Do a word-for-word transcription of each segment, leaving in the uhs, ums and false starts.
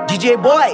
D J Boy.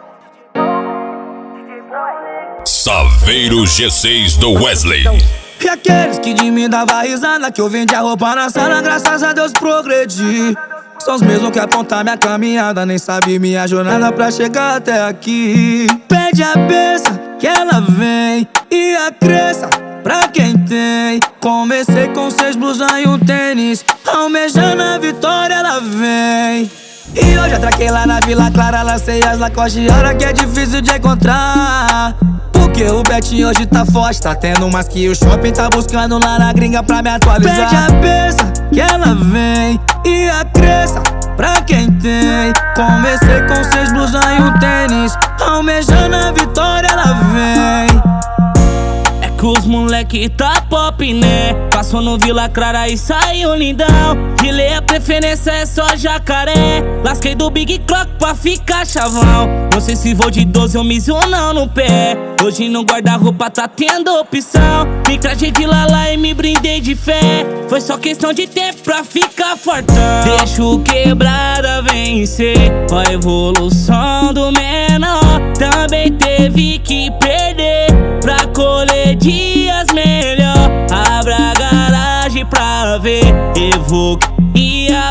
Saveiro G seis do Wesley. E aqueles que de mim dava risada, que eu vendi a roupa na sala, graças a Deus progredi. São os mesmos que apontar minha caminhada, nem sabe minha jornada pra chegar até aqui. Pede a benção que ela vem e a crença pra quem tem. Comecei com seis blusas e um tênis, almejando a vitória ela vem. E hoje atraquei lá na Vila Clara, lancei as Lacoste, hora que é difícil de encontrar. Porque o Betinho hoje tá forte, tá tendo mais que o shopping, tá buscando lá na gringa pra me atualizar. Pede a benção que ela vem e a crença pra quem tem. Comecei com seis blusas e um tênis, almejando a vitória ela vem. É que os moleque tá pop, né? Passou no Vila Clara e saiu lindão. De lei a preferência é só jacaré. Lasquei do Big Croc pra ficar chavão. Não sei se vou de doze ou miso ou não no pé. Hoje no guarda-roupa tá tendo opção. Me traje de lala e me brindei de fé. Foi só questão de tempo pra ficar fortão. Deixo quebrada vencer. Ó a evolução do menor. Também teve que perder pra colher dias melhor. Abra a garagem pra ver Evoque e a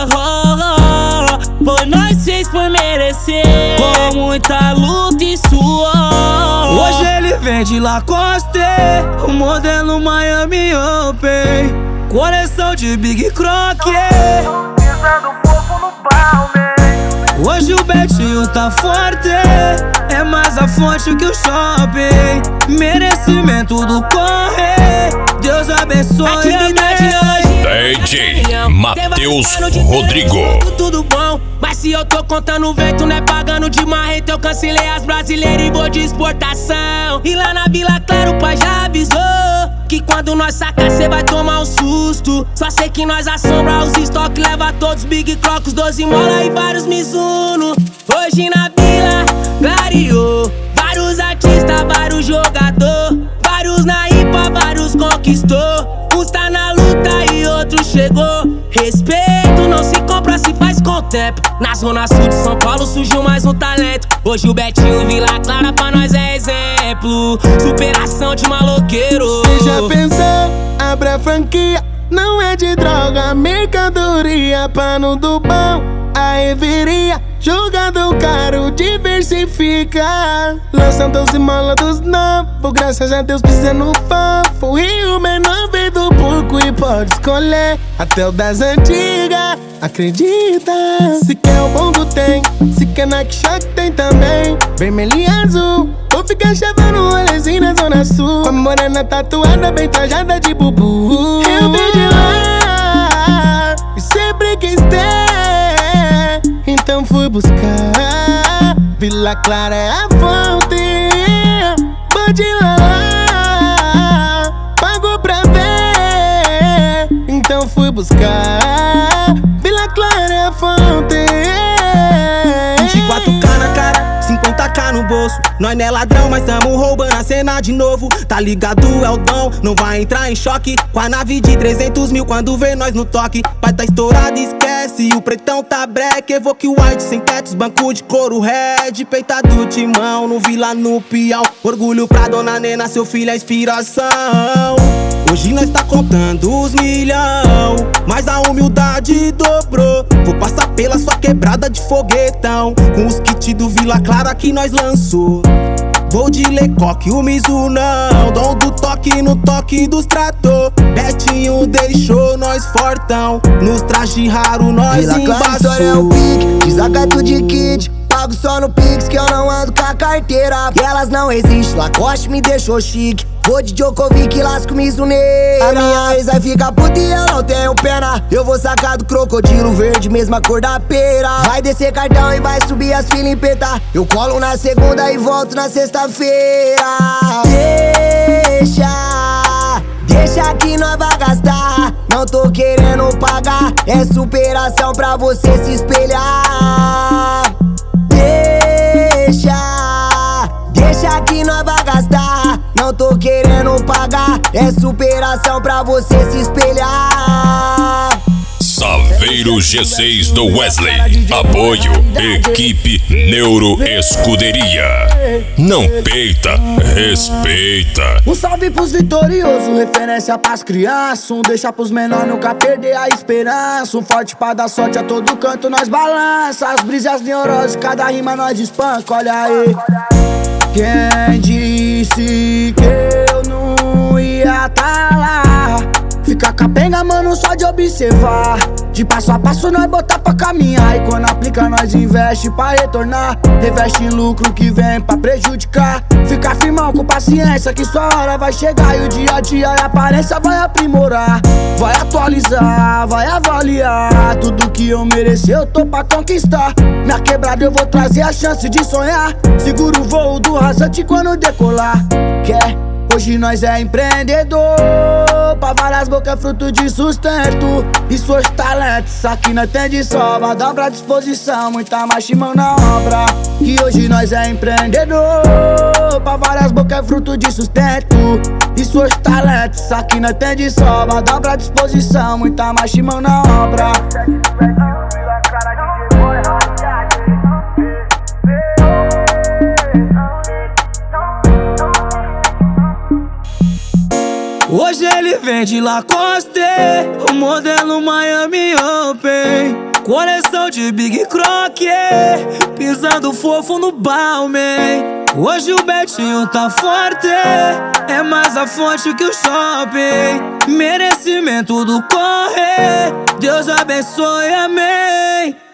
Ró. Pois nós fez por merecer, com muita luta e suor. Hoje ele vem de Lacoste, o modelo Miami Open, coleção de Big Croc. Pisando fofo no balme. Hoje o Betinho tá forte, é mais a fonte que o shopping. Merecimento do corre, Deus abençoe. Atividade hoje D J Matheus Rodrigo. Tudo bom, mas se eu tô contando vento, não é pagando de marreta. Eu cancelei as brasileiras e vou de exportação. E lá na Vila Clara o pai já avisou que quando nós sacar cê vai tomar um susto. Só sei que nós assombra os estoques, leva todos Big Crocs, doze mola e vários Mizuno. Hoje na Vila clareou, vários artistas, vários jogador, vários na ripa, vários conquistou. Uns tá na luta e outros chegou. Respeito não se compra, se faz com o tempo. Na zona sul de São Paulo surgiu mais um talento. Hoje o Betinho Vila Clara pra nós é exemplo. Superação de maloqueiro. Cê já pensou? Abre a franquia. Não é de droga, mercadoria. Pano do bom, a reveria. Jogador caro, diversifica. Lançam doze mola dos novos. Graças a Deus pisa no fofo. Rio menor veio do porco e pode escolher até o das antigas. Acredita. Se quer o bongo tem, se quer Nike Shock tem também. Vermelho e azul, vou ficar chavando um rolezinho na zona sul. Com a morena tatuada, bem trajada de bubu. Eu vim de lá e sempre quis ter, então fui buscar. Vila Clara é a fonte, vou de lá, pago pra ver, então fui buscar. Vila Clara é a fonte. vinte e quatro K na cara, cinquenta K no bolso. Nós não é ladrão, mas tamo roubando a cena de novo. Tá ligado, é o dom, não vai entrar em choque com a nave de trezentos mil quando vê nós no toque. Pai tá estourado, esquece, o pretão tá breque. Evoque white, sem tetos, banco de couro red. Peita do timão, no Vila no Piau. Orgulho pra dona Nena, seu filho é inspiração. Hoje nós tá contando os milhão, mas a humildade dobrou. Vou passar pela sua quebrada de foguetão, com os kits do Vila Clara que nós lançou. Vou de Lecoque, o Mizu não. Dom do toque no toque dos trator. Betinho deixou nós fortão, nos traje raro nós Vila Clara, história é o pique, desacato de kit. Pago só no Pix que eu não ando com a carteira. E elas não existem, Lacoste me deixou chique. Vou de Djokovic, lasco Mizuneira. A minha ex vai ficar puta e eu não tenho pena. Eu vou sacar do crocodilo verde, mesma cor da pera. Vai descer cartão e vai subir as filas em peta. Eu colo na segunda e volto na sexta-feira. Deixa, deixa que nós vai gastar. Não tô querendo pagar, é superação pra você se espelhar. Deixa, deixa que nós vai gastar. Não tô querendo pagar, é superação pra você se espelhar. Saveiro Chaveiro G seis do Wesley. Apoio Equipe Neuro Escuderia. Não peita, respeita. Um salve pros vitoriosos, referência pras crianças. Um deixa pros menores nunca perder a esperança. Um forte pra dar sorte a todo canto nós balança. As brisas neuroses, cada rima nós espanca, olha aí. Quem disse que eu não ia tá lá? Fica capenga, mano, só de observar. De passo a passo nós botar pra caminhar. E quando aplica nós investe pra retornar. Reveste em lucro que vem pra prejudicar. Fica firmão com paciência que sua hora vai chegar. E o dia a dia e a aparência vai aprimorar. Vai atualizar, vai avaliar. Tudo que eu mereci eu tô pra conquistar. Minha quebrada eu vou trazer a chance de sonhar. Segura o voo do rasante quando decolar. Quer? Hoje nós é empreendedor. Pra várias bocas é fruto de sustento. E seus talentos aqui nós tem de sobra. Dobra a disposição, muita marcha e mão na obra. Que hoje nós é empreendedor. Pra várias bocas é fruto de sustento. E seus talentos aqui nós tem de sobra. Dobra a disposição, muita marcha e mão na obra. Hoje ele vende Lacoste, o modelo Miami Open. Coleção de Big Croc, pisando fofo no Balmain. Hoje o Betinho tá forte, é mais a fonte que o shopping. Merecimento do corre, Deus abençoe, amém.